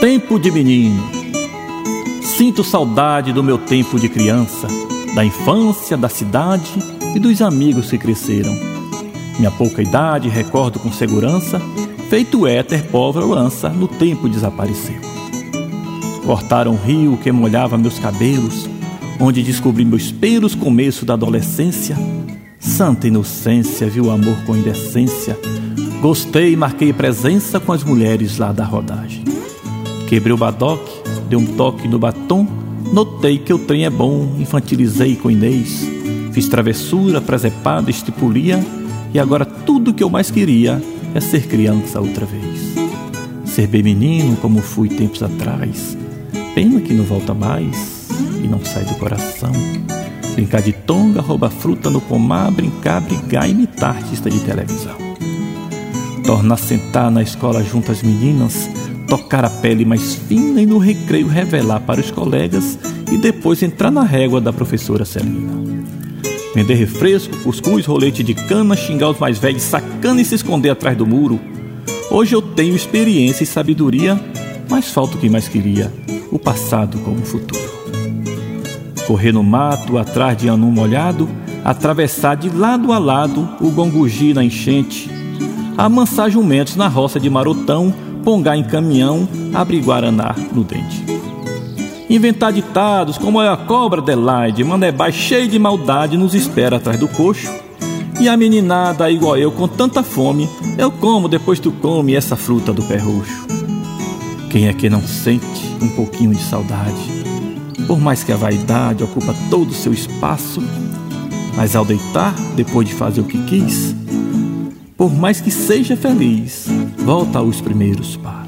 Tempo de menino. Sinto saudade do meu tempo de criança, da infância, da cidade e dos amigos que cresceram. Minha pouca idade recordo com segurança, feito éter, pólvora ou lança, no tempo desapareceu. Cortaram um rio que molhava meus cabelos, onde descobri meus pelos, começo da adolescência. Santa inocência, viu o amor com indecência. Gostei e marquei presença com as mulheres lá da rodagem. Quebrei o badoque, dei um toque no batom, notei que o trem é bom, infantilizei com Inês. Fiz travessura, presepada, estipulia, e agora tudo que eu mais queria é ser criança outra vez. Ser bem menino como fui tempos atrás. Pena que não volta mais e não sai do coração. Brincar de tonga, roubar fruta no pomar, brincar, brigar, imitar artista de televisão. Tornar sentar na escola junto às meninas, tocar a pele mais fina e no recreio revelar para os colegas e depois entrar na régua da professora Celina. Vender refresco, cuscuz, rolete de cana, xingar os mais velhos, sacana e se esconder atrás do muro. Hoje eu tenho experiência e sabedoria, mas falta o que mais queria, o passado como o futuro. Correr no mato, atrás de anum molhado, atravessar de lado a lado o gongugi na enchente, amansar jumentos na roça de marotão, pongar em caminhão, abrir guaraná no dente. Inventar ditados como é a cobra Adelaide, Manebá cheio de maldade nos espera atrás do coxo. E a meninada igual eu com tanta fome, eu como depois tu come essa fruta do pé roxo. Quem é que não sente um pouquinho de saudade? Por mais que a vaidade ocupa todo o seu espaço, mas ao deitar, depois de fazer o que quis, por mais que seja feliz, volta aos primeiros passos.